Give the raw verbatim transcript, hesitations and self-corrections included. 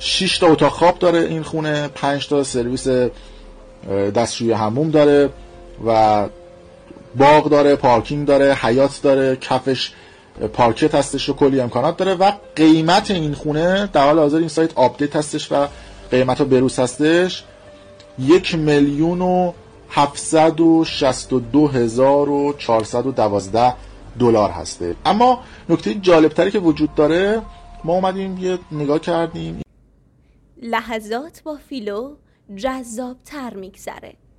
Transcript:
شش تا اتاق خواب داره این خونه، پنج تا سرویس دستشویی حموم داره و باغ داره، پارکینگ داره، حیاط داره، کفش پارکت هستش و کلی امکانات داره و قیمت این خونه در حال حاضر این سایت آپدیت هستش و قیمت ها بروز هستش یک میلیون و هفتصد و شصت و دو هزار و چهارصد و دوازده دلار هسته. اما نکته جالب تری که وجود داره، ما اومدیم یه نگاه کردیم، لحظات با فیلو جذاب تر میگذره.